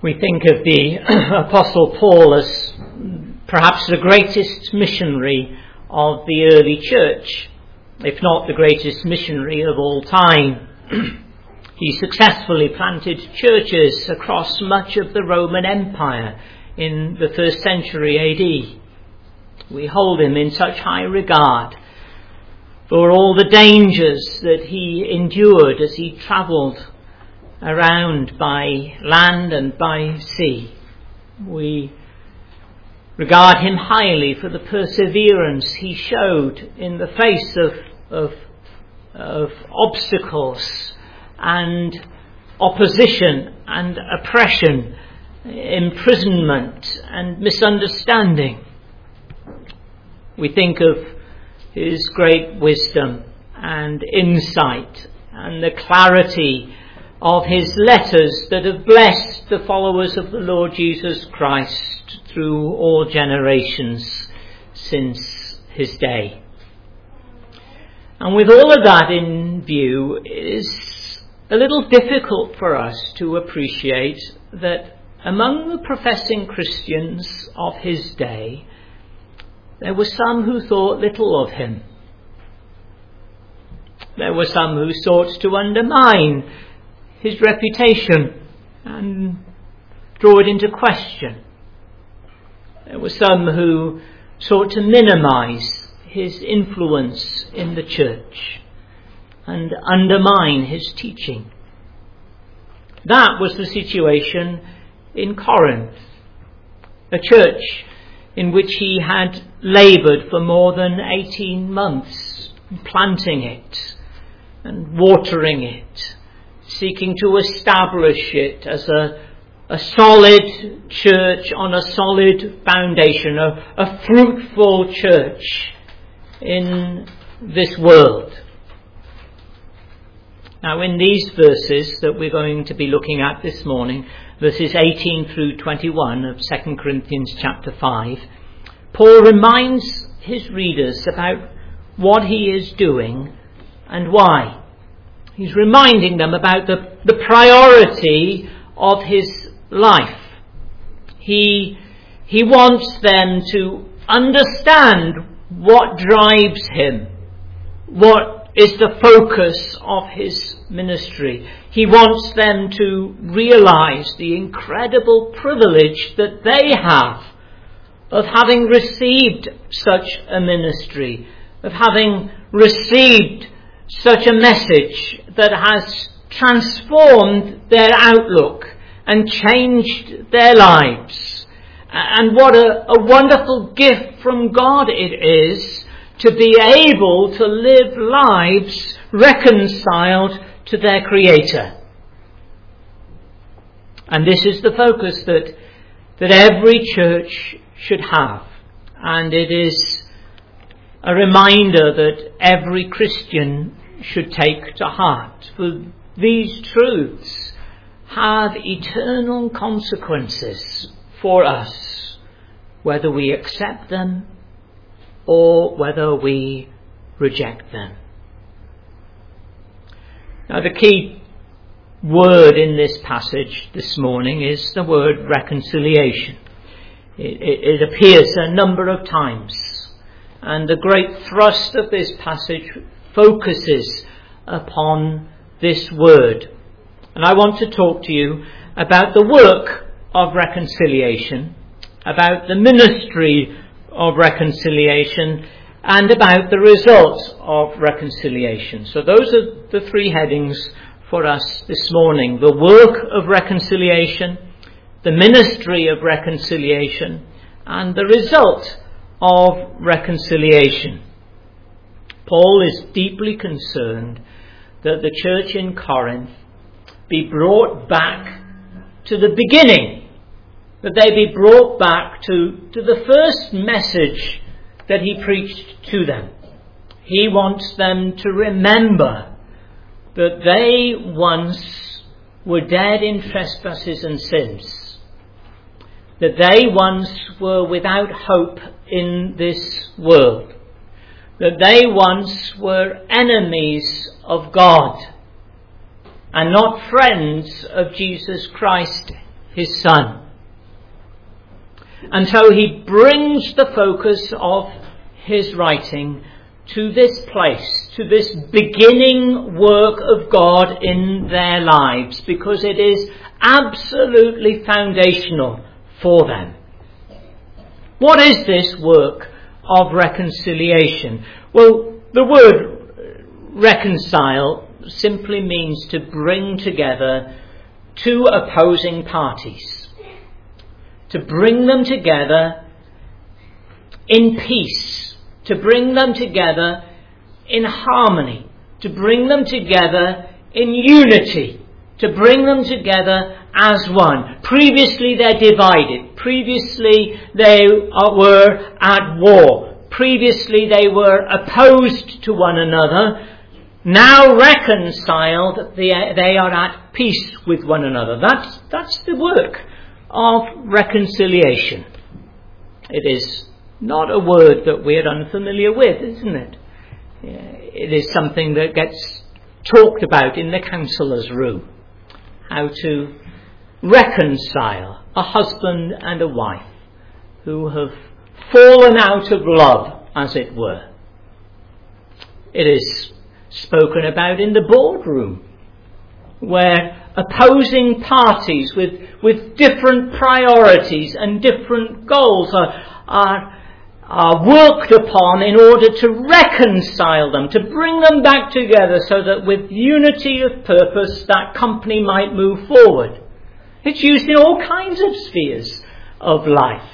We think of the Apostle Paul as perhaps the greatest missionary of the early church, if not the greatest missionary of all time. He successfully planted churches across much of the Roman Empire in the 1st century AD. We hold him in such high regard for all the dangers that he endured as he travelled around by land and by sea. We regard him highly for the perseverance he showed in the face of obstacles and opposition and oppression, imprisonment and misunderstanding. We think of his great wisdom and insight and the clarity of his letters that have blessed the followers of the Lord Jesus Christ through all generations since his day. And with all of that in view, it is a little difficult for us to appreciate that among the professing Christians of his day, there were some who thought little of him. There were some who sought to undermine his reputation and draw it into question. There were some who sought to minimize his influence in the church and undermine his teaching. That was the situation in Corinth, a church in which he had laboured for more than 18 months, planting it and watering it, seeking to establish it as a solid church on a solid foundation, a fruitful church in this world. Now, in these verses that we're going to be looking at this morning, verses 18 through 21 of 2 Corinthians chapter 5, Paul reminds his readers about what he is doing and why. He's reminding them about the priority of his life. He wants them to understand what drives him, what is the focus of his ministry. He wants them to realize the incredible privilege that they have of having received such a ministry, of having received such a message that has transformed their outlook and changed their lives. And what a wonderful gift from God it is to be able to live lives reconciled to their Creator. And this is the focus that every church should have. And it is a reminder that every Christian should take to heart. For these truths have eternal consequences for us, whether we accept them or whether we reject them. Now, the key word in this passage this morning is the word reconciliation. It appears a number of times, and the great thrust of this passage focuses upon this word. And I want to talk to you about the work of reconciliation, about the ministry of reconciliation, and about the results of reconciliation. So those are the three headings for us this morning: the work of reconciliation, the ministry of reconciliation, and the result of reconciliation. Paul is deeply concerned that the church in Corinth be brought back to the beginning, that they be brought back to the first message that he preached to them. He wants them to remember that they once were dead in trespasses and sins, that they once were without hope in this world, that they once were enemies of God and not friends of Jesus Christ his Son. And so he brings the focus of his writing to this place, to this beginning work of God in their lives, because it is absolutely foundational for them. What is this work of reconciliation? Well, the word reconcile simply means to bring together two opposing parties, to bring them together in peace, to bring them together in harmony, to bring them together in unity, to bring them together as one. Previously they're divided. Previously they were at war. Previously they were opposed to one another. Now reconciled, they are at peace with one another. That's the work of reconciliation. It is not a word that we're unfamiliar with, isn't it? It is something that gets talked about in the counsellor's room. How to reconcile a husband and a wife who have fallen out of love, as it were. It is spoken about in the boardroom, where opposing parties with different priorities and different goals are worked upon in order to reconcile them, to bring them back together so that with unity of purpose that company might move forward. It's used in all kinds of spheres of life.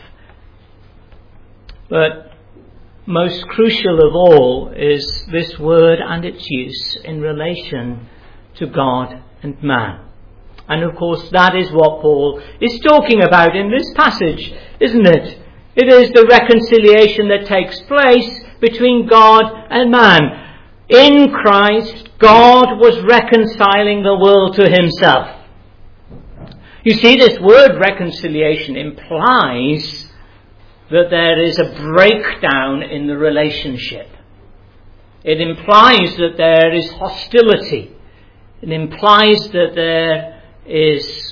But most crucial of all is this word and its use in relation to God and man. And of course that is what Paul is talking about in this passage, isn't it? It is the reconciliation that takes place between God and man. In Christ, God was reconciling the world to himself. You see, this word reconciliation implies that there is a breakdown in the relationship. It implies that there is hostility. It implies that there is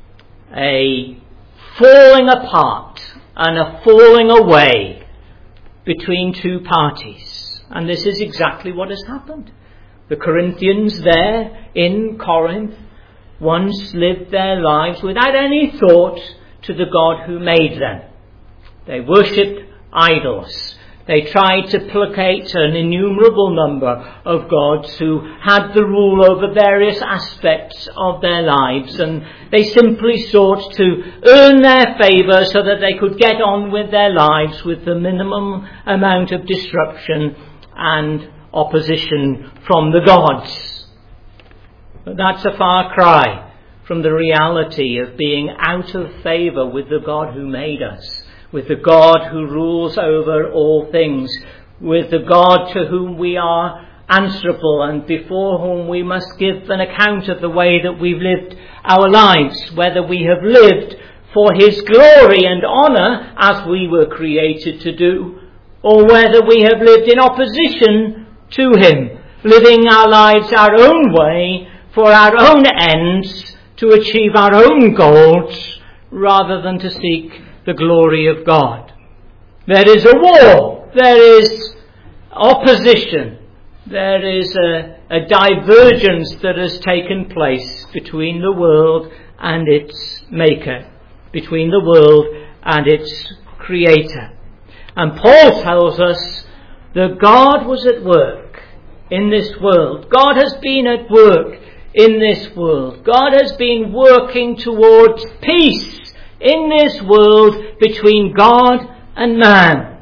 a falling apart and a falling away between two parties. And this is exactly what has happened. The Corinthians there in Corinth once lived their lives without any thought to the God who made them. They worshipped idols. They tried to placate an innumerable number of gods who had the rule over various aspects of their lives, and they simply sought to earn their favour so that they could get on with their lives with the minimum amount of disruption and opposition from the gods. But that's a far cry from the reality of being out of favour with the God who made us, with the God who rules over all things, with the God to whom we are answerable and before whom we must give an account of the way that we've lived our lives, whether we have lived for his glory and honour as we were created to do, or whether we have lived in opposition to him, living our lives our own way for our own ends to achieve our own goals rather than to seek the glory of God. There is a war. There is opposition. There is a divergence that has taken place between the world and its maker, between the world and its creator. And Paul tells us that God was at work in this world. God has been at work in this world. God has been working towards peace in this world between God and man.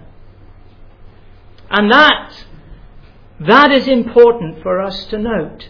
And that is important for us to note.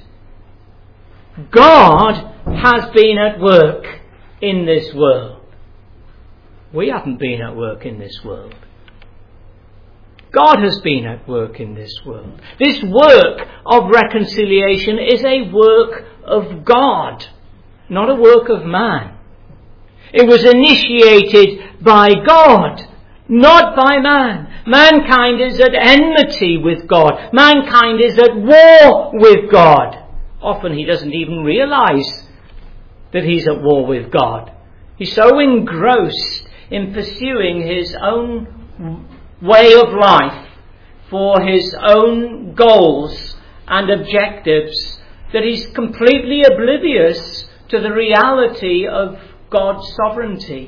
God has been at work in this world. We haven't been at work in this world. God has been at work in this world. This work of reconciliation is a work of God, not a work of man. It was initiated by God, not by man. Mankind is at enmity with God. Mankind is at war with God. Often he doesn't even realize that he's at war with God. He's so engrossed in pursuing his own way of life for his own goals and objectives that he's completely oblivious to the reality of God's sovereignty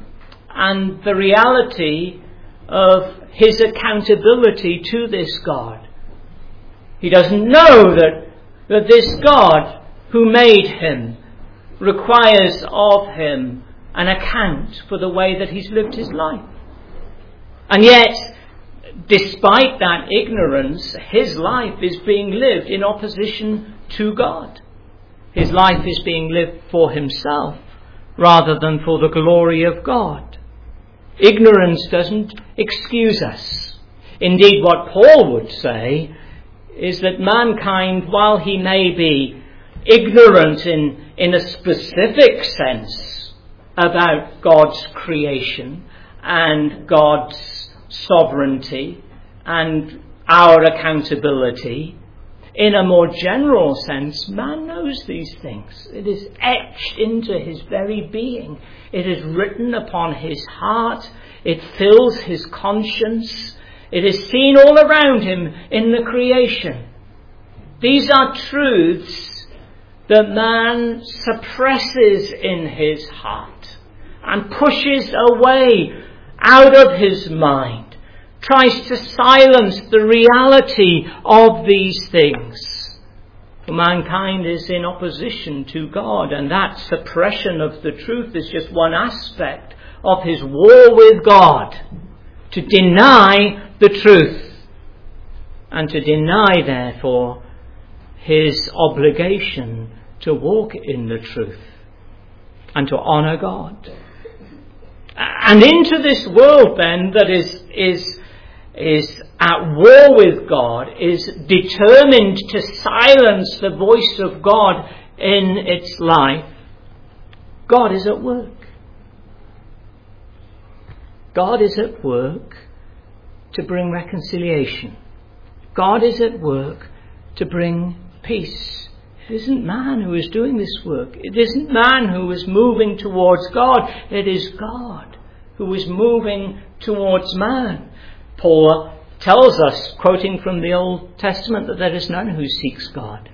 and the reality of his accountability to this God. He doesn't know that this God who made him requires of him an account for the way that he's lived his life. And yet, despite that ignorance, his life is being lived in opposition to God. His life is being lived for himself rather than for the glory of God. Ignorance doesn't excuse us. Indeed, what Paul would say is that mankind, while he may be ignorant in a specific sense about God's creation and God's sovereignty and our accountability, in a more general sense, man knows these things. It is etched into his very being. It is written upon his heart. It fills his conscience. It is seen all around him in the creation. These are truths that man suppresses in his heart and pushes away out of his mind, tries to silence the reality of these things. For mankind is in opposition to God, and that suppression of the truth is just one aspect of his war with God, to deny the truth and to deny, therefore, his obligation to walk in the truth and to honour God. And into this world then that is at war with God, is determined to silence the voice of God in its life, God is at work. God is at work to bring reconciliation. God is at work to bring peace. It isn't man who is doing this work. It isn't man who is moving towards God. It is God who is moving towards man. Paul tells us, quoting from the Old Testament, that there is none who seeks God.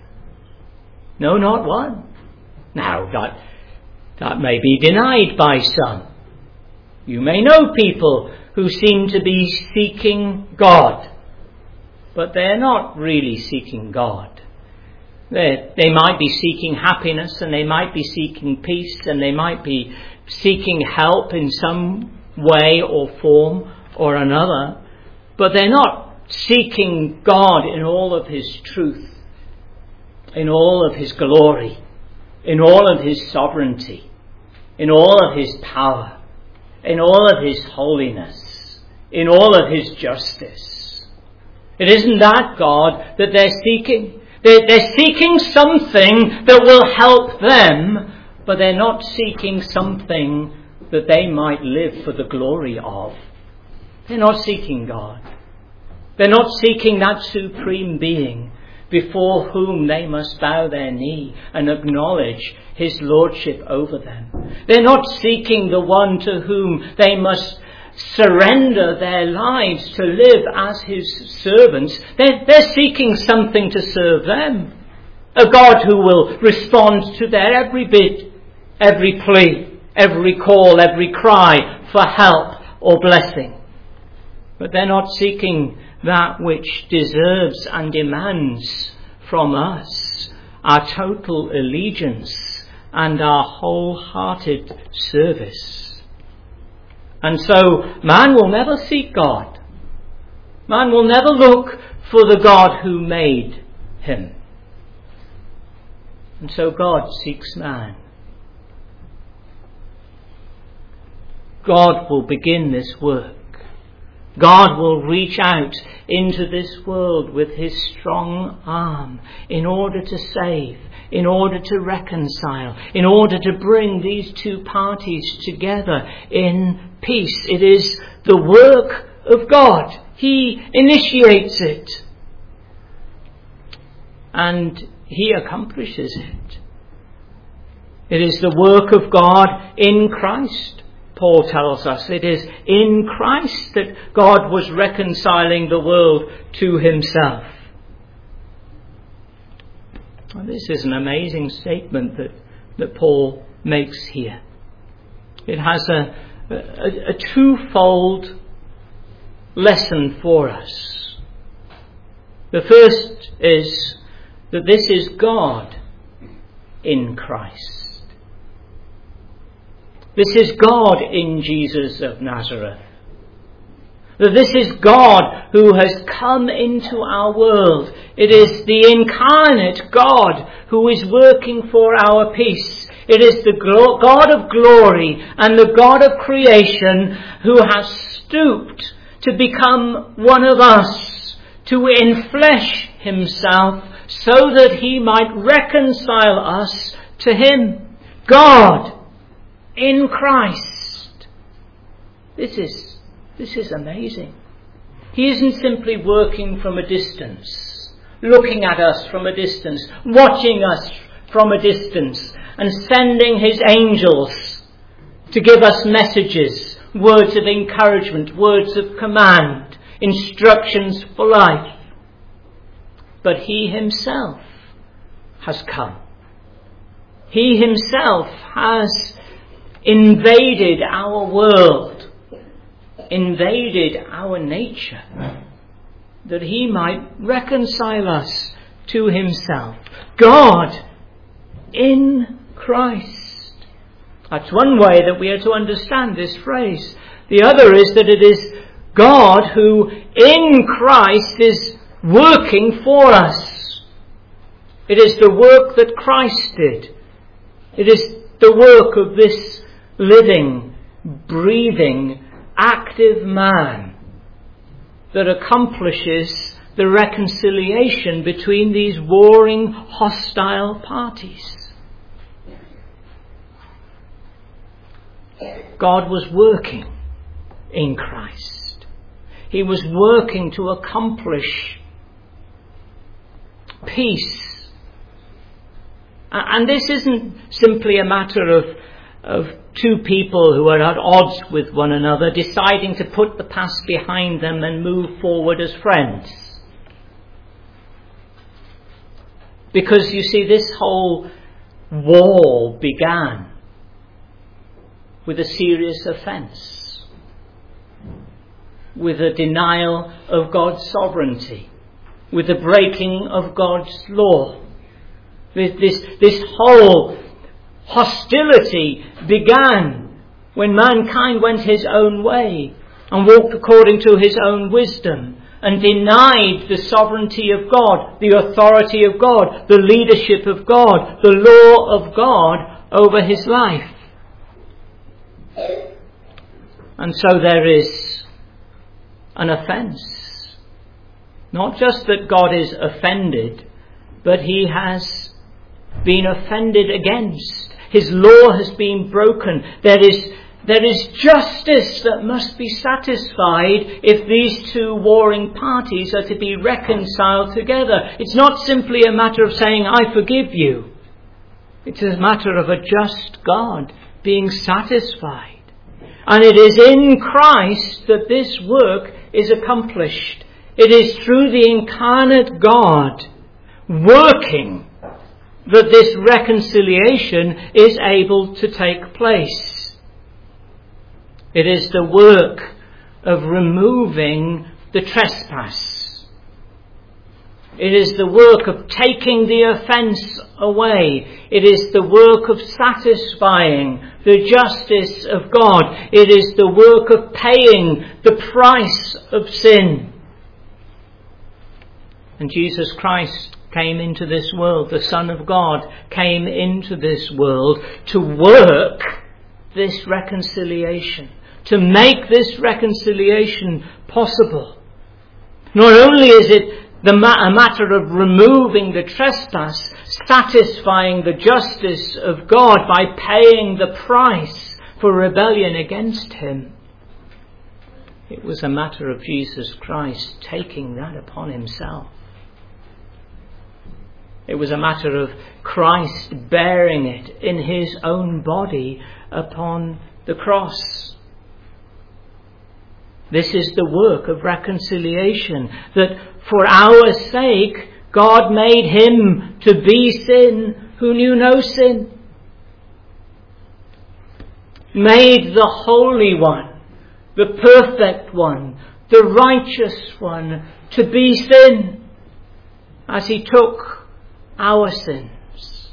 No, not one. Now, that may be denied by some. You may know people who seem to be seeking God, but they're not really seeking God. They might be seeking happiness, and they might be seeking peace, and they might be seeking help in some way or form or another, but they're not seeking God in all of his truth, in all of his glory, in all of his sovereignty, in all of his power, in all of his holiness, in all of his justice. It isn't that God that they're seeking. They're seeking something that will help them, but they're not seeking something that they might live for the glory of. They're not seeking God. They're not seeking that supreme being before whom they must bow their knee and acknowledge his lordship over them. They're not seeking the one to whom they must surrender their lives to live as his servants. They're seeking something to serve them. A God who will respond to their every bid, every plea, every call, every cry for help or blessing. But they're not seeking that which deserves and demands from us our total allegiance and our wholehearted service. And so man will never seek God. Man will never look for the God who made him. And so God seeks man. God will begin this work. God will reach out into this world with his strong arm in order to save, in order to reconcile, in order to bring these two parties together in peace. It is the work of God. He initiates it. And he accomplishes it. It is the work of God in Christ, Paul tells us. It is in Christ that God was reconciling the world to himself. Well, this is an amazing statement that Paul makes here. It has a twofold lesson for us. The first is that this is God in Christ. This is God in Jesus of Nazareth. That this is God who has come into our world. It is the incarnate God who is working for our peace. It is the God of glory and the God of creation who has stooped to become one of us, to enflesh himself so that he might reconcile us to him. God in Christ. This is amazing. He isn't simply working from a distance, looking at us from a distance, watching us from a distance, and sending his angels to give us messages, words of encouragement, words of command, instructions for life. But he himself has come. He himself has invaded our world, invaded our nature, that he might reconcile us to himself. God in Christ. That's one way that we are to understand this phrase. The other is that it is God who in Christ is working for us. It is the work that Christ did. It is the work of this living, breathing, active man that accomplishes the reconciliation between these warring, hostile parties. God was working in Christ. He was working to accomplish peace. And this isn't simply a matter of two people who are at odds with one another deciding to put the past behind them and move forward as friends. Because you see, this whole war began with a serious offence, with a denial of God's sovereignty, with the breaking of God's law. This whole hostility began when mankind went his own way and walked according to his own wisdom and denied the sovereignty of God, the authority of God, the leadership of God, the law of God over his life. And so there is an offence. Not just that God is offended, but he has been offended against. His law has been broken. There is justice that must be satisfied if these two warring parties are to be reconciled together. It's not simply a matter of saying, I forgive you. It's a matter of a just God being satisfied. And it is in Christ that this work is accomplished. It is through the incarnate God working that this reconciliation is able to take place. It is the work of removing the trespass. It is the work of taking the offence away. It is the work of satisfying the justice of God. It is the work of paying the price of sin. And Jesus Christ came into this world, the Son of God came into this world to work this reconciliation, to make this reconciliation possible. Not only is it a matter of removing the trespass, satisfying the justice of God by paying the price for rebellion against him. It was a matter of Jesus Christ taking that upon himself. It was a matter of Christ bearing it in his own body upon the cross. This is the work of reconciliation, that for our sake God made him to be sin who knew no sin. Made the Holy One, the perfect one, the righteous one, to be sin, as he took our sins,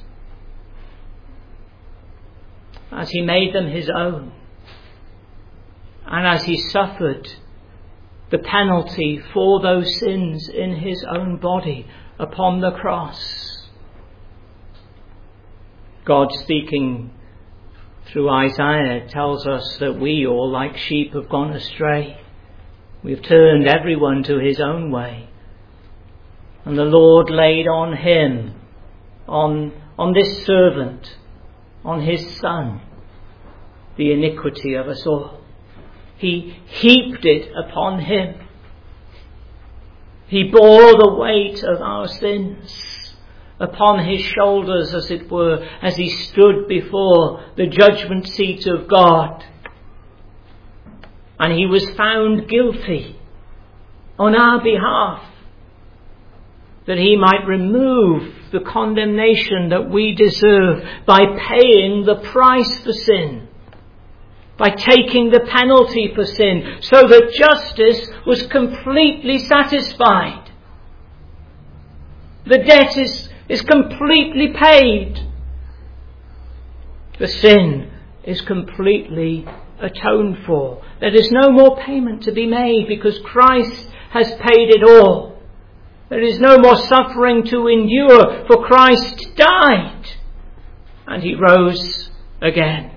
as he made them his own, and as he suffered the penalty for those sins in his own body upon the cross. God, speaking through Isaiah, tells us that we all like sheep have gone astray. We've turned everyone to his own way. And the Lord laid on him, on this servant, on his Son, the iniquity of us all. He heaped it upon him. He bore the weight of our sins upon his shoulders, as it were, as he stood before the judgment seat of God. And he was found guilty on our behalf, that he might remove the condemnation that we deserve by paying the price for sin, by taking the penalty for sin, so that justice was completely satisfied. The debt is completely paid. The sin is completely atoned for. There is no more payment to be made, because Christ has paid it all. There is no more suffering to endure, for Christ died and he rose again.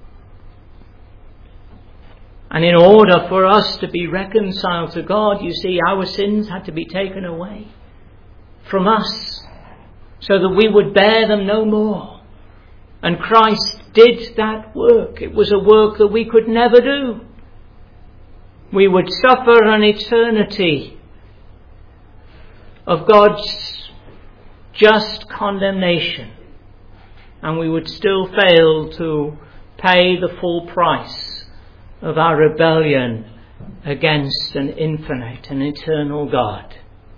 And in order for us to be reconciled to God, you see, our sins had to be taken away from us, so that we would bear them no more. And Christ did that work. It was a work that we could never do. We would suffer an eternity of God's just condemnation, and we would still fail to pay the full price of our rebellion against an infinite and eternal God.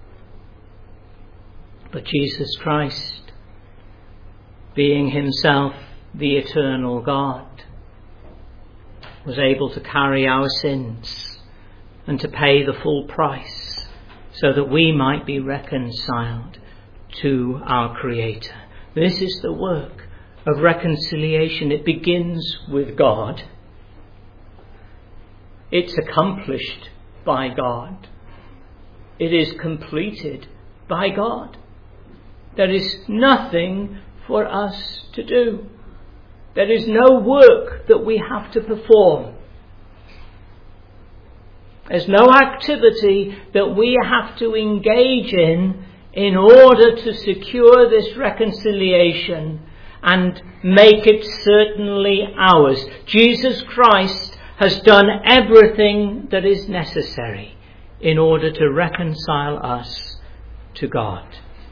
But Jesus Christ, being himself the eternal God, was able to carry our sins and to pay the full price, so that we might be reconciled to our Creator. This is the work of reconciliation. It begins with God. It's accomplished by God. It is completed by God. There is nothing for us to do. There is no work that we have to perform. There's no activity that we have to engage in order to secure this reconciliation and make it certainly ours. Jesus Christ has done everything that is necessary in order to reconcile us to God.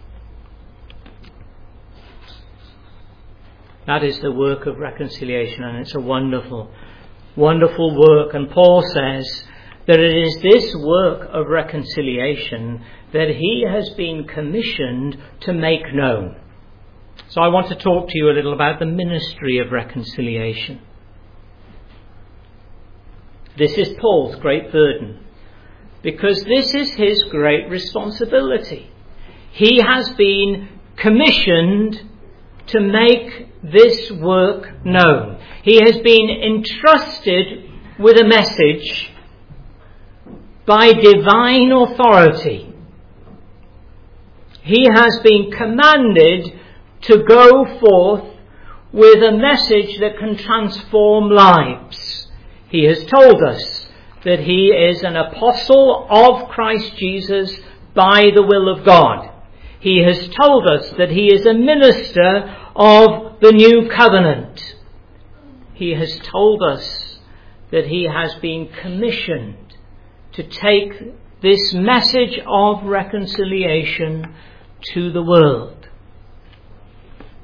That is the work of reconciliation, and it's a wonderful, wonderful work. And Paul says that it is this work of reconciliation that he has been commissioned to make known. So I want to talk to you a little about the ministry of reconciliation. This is Paul's great burden, because this is his great responsibility. He has been commissioned to make this work known. He has been entrusted with a message by divine authority. He has been commanded to go forth with a message that can transform lives. He has told us that he is an apostle of Christ Jesus by the will of God. He has told us that he is a minister of the new covenant. He has told us that he has been commissioned to take this message of reconciliation to the world.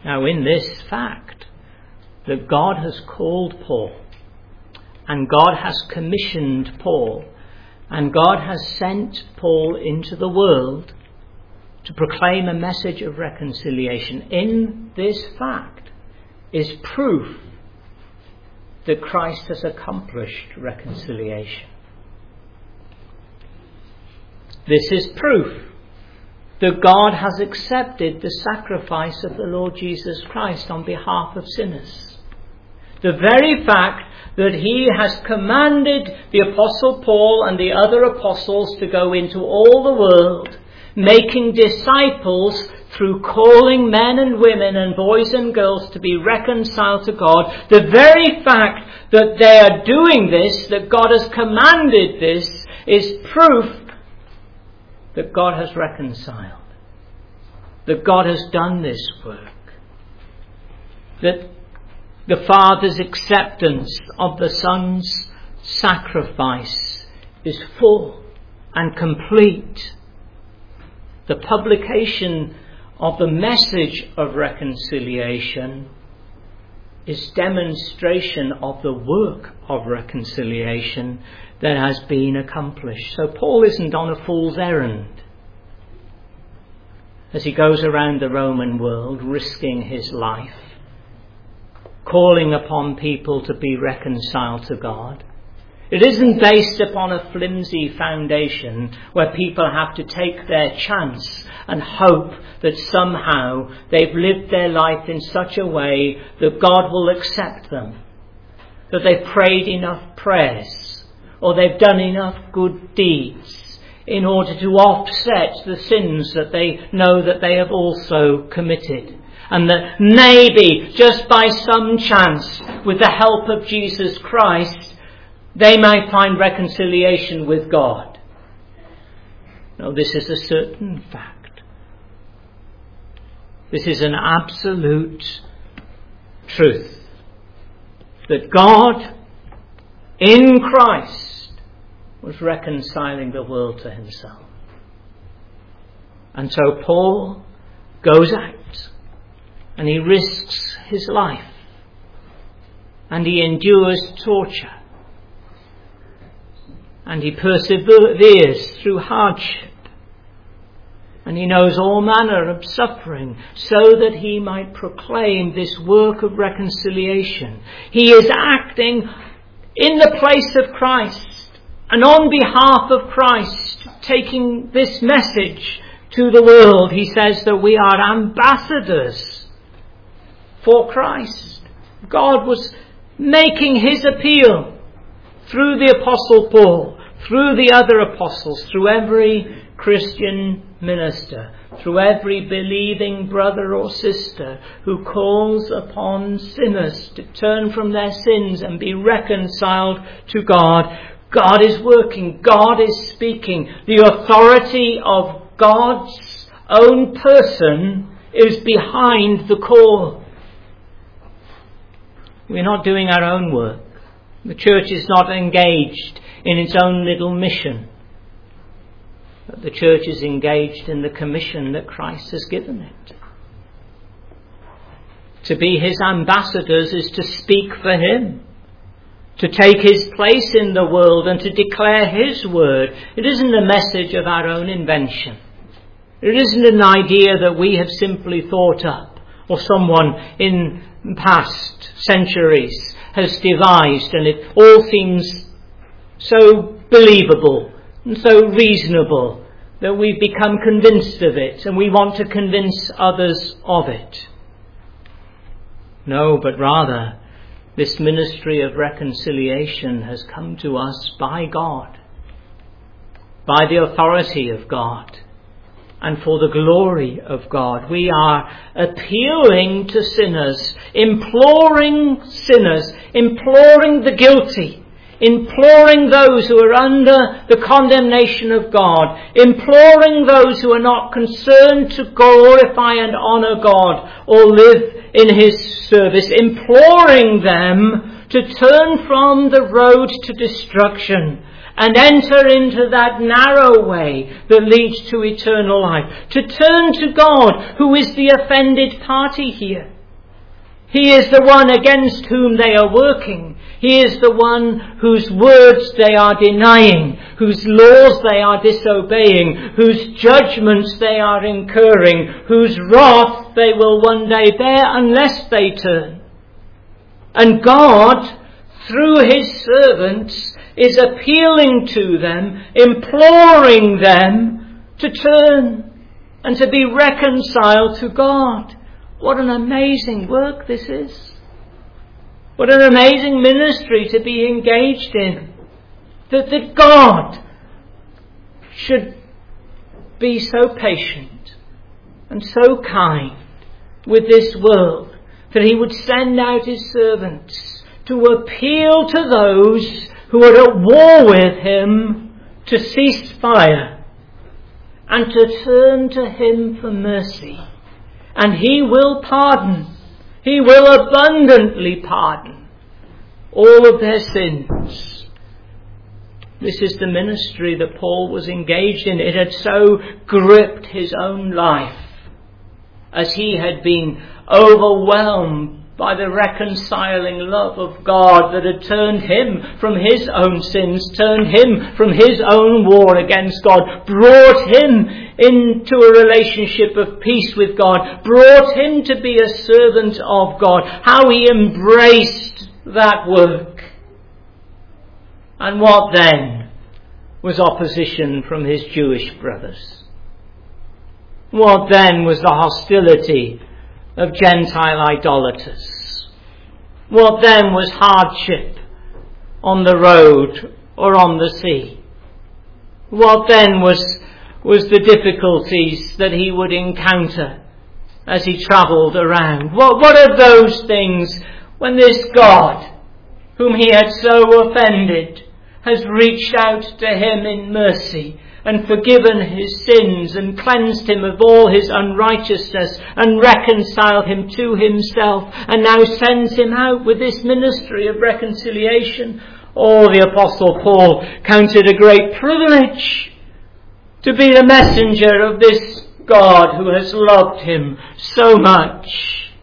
Now, in this fact that God has called Paul, and God has commissioned Paul, and God has sent Paul into the world to proclaim a message of reconciliation, in this fact is proof that Christ has accomplished reconciliation. This is proof that God has accepted the sacrifice of the Lord Jesus Christ on behalf of sinners. The very fact that he has commanded the Apostle Paul and the other apostles to go into all the world, making disciples through calling men and women and boys and girls to be reconciled to God, the very fact that they are doing this, that God has commanded this, is proof that God has reconciled, that God has done this work, that the Father's acceptance of the Son's sacrifice is full and complete. The publication of the message of reconciliation is demonstration of the work of reconciliation that has been accomplished. So Paul isn't on a fool's errand as he goes around the Roman world risking his life, calling upon people to be reconciled to God. It isn't based upon a flimsy foundation where people have to take their chance and hope that somehow they've lived their life in such a way that God will accept them, that they've prayed enough prayers or they've done enough good deeds in order to offset the sins that they know that they have also committed. And that maybe, just by some chance, with the help of Jesus Christ, they may find reconciliation with God. No, this is a certain fact. This is an absolute truth. That God, in Christ, was reconciling the world to himself. And so Paul goes out and he risks his life and he endures torture and he perseveres through hardship and he knows all manner of suffering so that he might proclaim this work of reconciliation. He is acting in the place of Christ and on behalf of Christ, taking this message to the world. He says that we are ambassadors for Christ. God was making his appeal through the Apostle Paul, through the other apostles, through every Christian minister, through every believing brother or sister who calls upon sinners to turn from their sins and be reconciled to God. God is working. God is speaking. The authority of God's own person is behind the call. We're not doing our own work. The church is not engaged in its own little mission. But the church is engaged in the commission that Christ has given it. To be his ambassadors is to speak for him, to take his place in the world and to declare his word. It isn't a message of our own invention. It isn't an idea that we have simply thought up or someone in past centuries has devised, and it all seems so believable and so reasonable that we've become convinced of it and we want to convince others of it. No, but rather, this ministry of reconciliation has come to us by God, by the authority of God, and for the glory of God. We are appealing to sinners, imploring the guilty, imploring those who are under the condemnation of God, imploring those who are not concerned to glorify and honour God or live in his service, imploring them to turn from the road to destruction and enter into that narrow way that leads to eternal life. To turn to God, who is the offended party here. He is the one against whom they are working. He is the one whose words they are denying, whose laws they are disobeying, whose judgments they are incurring, whose wrath they will one day bear unless they turn. And God, through his servants, is appealing to them, imploring them to turn and to be reconciled to God. What an amazing work this is. What an amazing ministry to be engaged in. That God should be so patient and so kind with this world that he would send out his servants to appeal to those who are at war with him to cease fire and to turn to him for mercy. And he will pardon. He will abundantly pardon all of their sins. This is the ministry that Paul was engaged in. It had so gripped his own life as he had been overwhelmed by the reconciling love of God that had turned him from his own sins, turned him from his own war against God, brought him into a relationship of peace with God, brought him to be a servant of God. How he embraced that work. And what then was opposition from his Jewish brothers? What then was the hostility of Gentile idolaters? What then was hardship on the road or on the sea? What then was the difficulties that he would encounter as he travelled around? What are those things when this God, whom he had so offended, has reached out to him in mercy and forgiven his sins and cleansed him of all his unrighteousness and reconciled him to himself, and now sends him out with this ministry of reconciliation? Oh, the Apostle Paul counted a great privilege to be the messenger of this God who has loved him so much.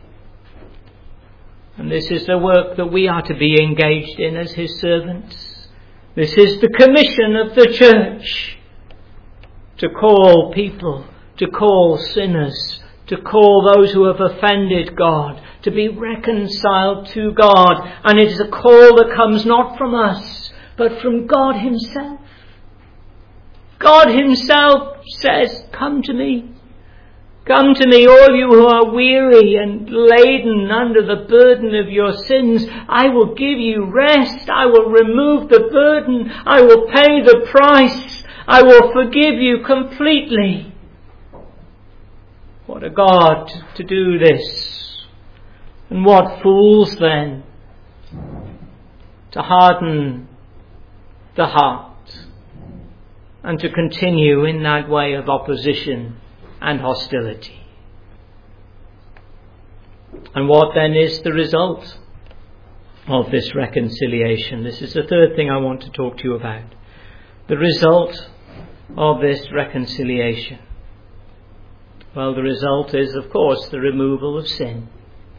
And this is the work that we are to be engaged in as his servants. This is the commission of the church. To call people, to call sinners, to call those who have offended God, to be reconciled to God. And it is a call that comes not from us, but from God himself. God himself says, "Come to me. Come to me, all you who are weary and laden under the burden of your sins. I will give you rest. I will remove the burden. I will pay the price. I will forgive you completely." What a God to do this. And what fools then to harden the heart and to continue in that way of opposition and hostility. And what then is the result of this reconciliation? This is the third thing I want to talk to you about. The result of this reconciliation. Well, the result is, of course, the removal of sin.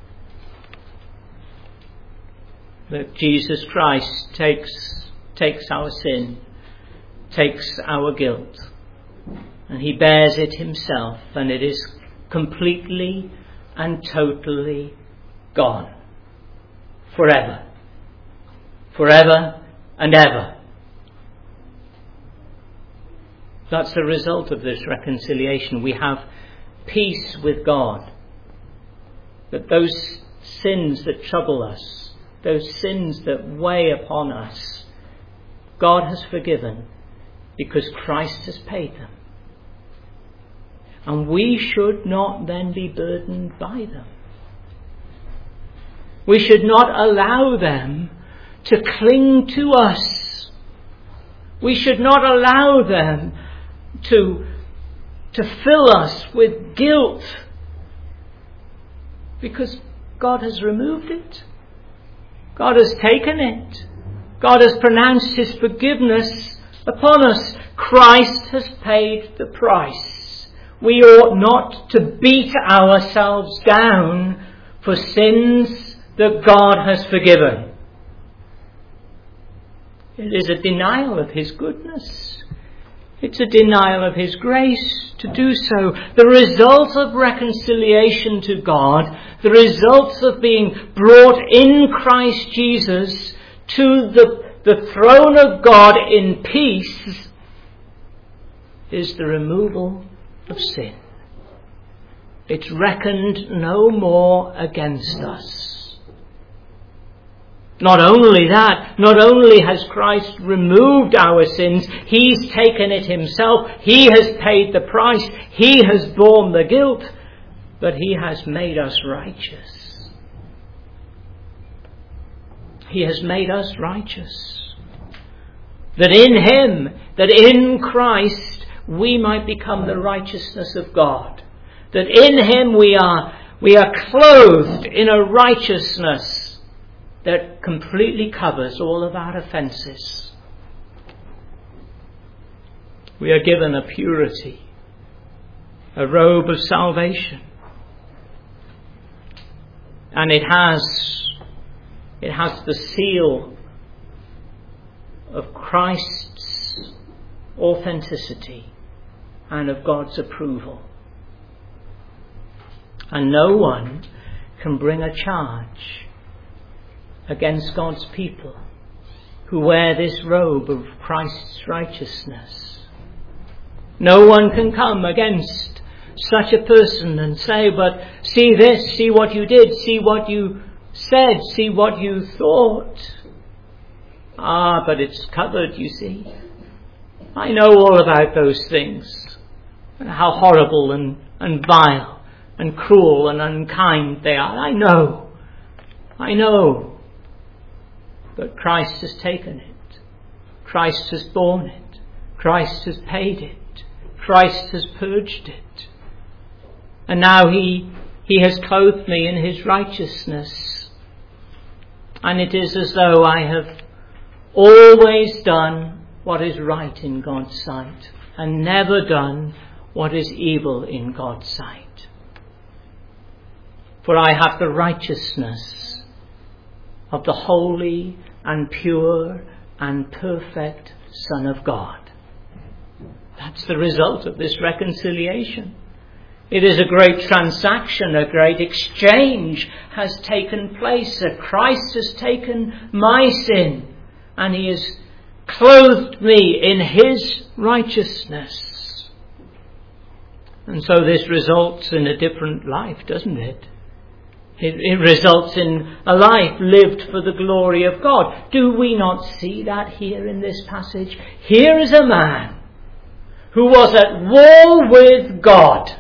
That Jesus Christ takes our sin, takes our guilt, and he bears it himself, and it is completely and totally gone. Forever. Forever and ever. That's the result of this reconciliation. We have peace with God. That those sins that trouble us, those sins that weigh upon us, God has forgiven because Christ has paid them. And we should not then be burdened by them. We should not allow them to cling to us. We should not allow them to fill us with guilt, because God has removed it. God has taken it. God has pronounced his forgiveness upon us. Christ has paid the price. We ought not to beat ourselves down for sins that God has forgiven. It is a denial of his goodness. It's a denial of his grace to do so. The result of reconciliation to God, the results of being brought in Christ Jesus to the throne of God in peace, is the removal of sin. It's reckoned no more against us. Not only that, not only has Christ removed our sins, he's taken it himself, he has paid the price, he has borne the guilt, but he has made us righteous. He has made us righteous. That in him, that in Christ, we might become the righteousness of God. That in him we are clothed in a righteousness that completely covers all of our offences. We are given a purity, a robe of salvation. And it has the seal of Christ's authenticity and of God's approval. And no one can bring a charge against God's people who wear this robe of Christ's righteousness. No one can come against such a person and say, but see this, see what you did, see what you said, see what you thought. But it's covered, you see. I know all about those things, and how horrible and vile and cruel and unkind they are. I know. But Christ has taken it. Christ has borne it. Christ has paid it. Christ has purged it. And now he has clothed me in his righteousness. And it is as though I have always done what is right in God's sight and never done what is evil in God's sight. For I have the righteousness of the holy and pure and perfect Son of God. That's the result of this reconciliation. It is a great transaction, a great exchange has taken place. That Christ has taken my sin and he has clothed me in his righteousness. And so this results in a different life, doesn't it? It results in a life lived for the glory of God. Do we not see that here in this passage? Here is a man who was at war with God.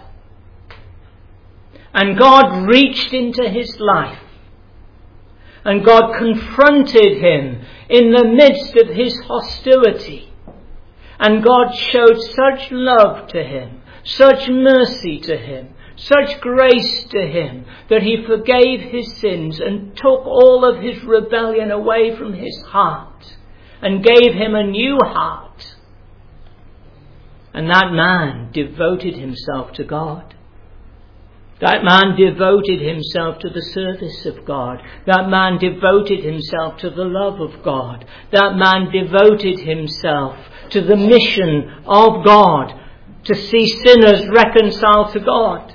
And God reached into his life. And God confronted him in the midst of his hostility. And God showed such love to him, such mercy to him, such grace to him, that he forgave his sins and took all of his rebellion away from his heart and gave him a new heart. And that man devoted himself to God. That man devoted himself to the service of God. That man devoted himself to the love of God. That man devoted himself to the mission of God, to see sinners reconciled to God.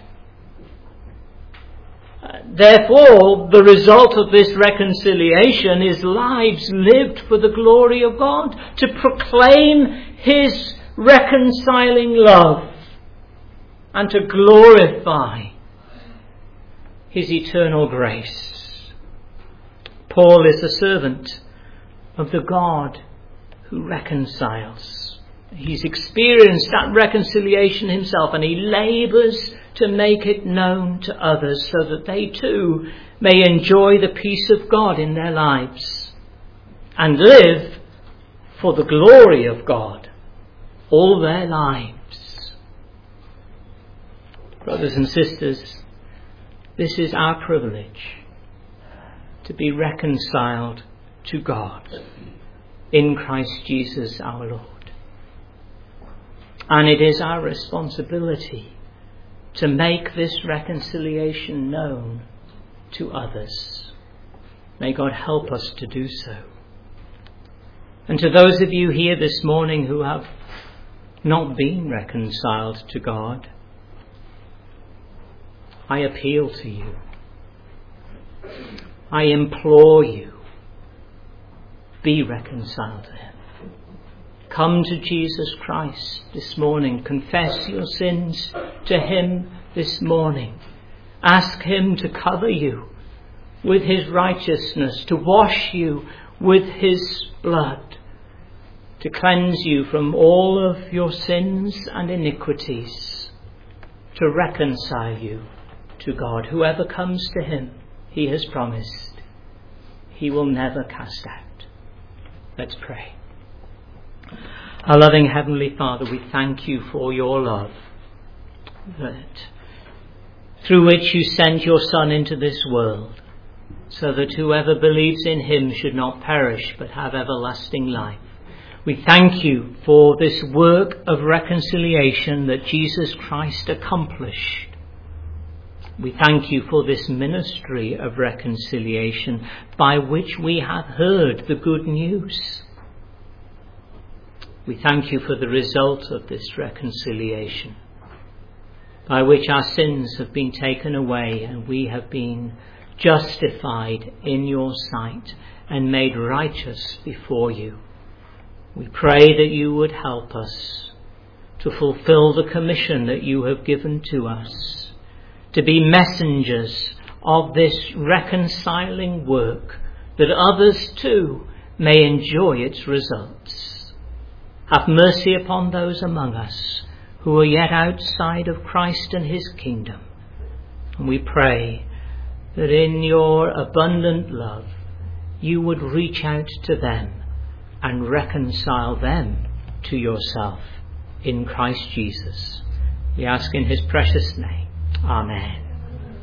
Therefore, the result of this reconciliation is lives lived for the glory of God, to proclaim his reconciling love and to glorify his eternal grace. Paul is a servant of the God who reconciles. He's experienced that reconciliation himself, and he labours to make it known to others so that they too may enjoy the peace of God in their lives and live for the glory of God all their lives. Brothers and sisters, this is our privilege, to be reconciled to God in Christ Jesus our Lord. And it is our responsibility to make this reconciliation known to others. May God help us to do so. And to those of you here this morning who have not been reconciled to God, I appeal to you. I implore you, be reconciled to Him. Come to Jesus Christ this morning. Confess your sins to Him this morning. Ask Him to cover you with His righteousness, to wash you with His blood, to cleanse you from all of your sins and iniquities, to reconcile you to God. Whoever comes to Him, He has promised, He will never cast out. Let's pray. Our loving Heavenly Father, we thank you for your love, that through which you sent your Son into this world, so that whoever believes in Him should not perish but have everlasting life. We thank you for this work of reconciliation that Jesus Christ accomplished. We thank you for this ministry of reconciliation by which we have heard the good news. We thank you for the result of this reconciliation, by which our sins have been taken away and we have been justified in your sight and made righteous before you. We pray that you would help us to fulfill the commission that you have given to us, to be messengers of this reconciling work, that others too may enjoy its results. Have mercy upon those among us who are yet outside of Christ and His kingdom. And we pray that in your abundant love you would reach out to them and reconcile them to yourself in Christ Jesus. We ask in His precious name. Amen.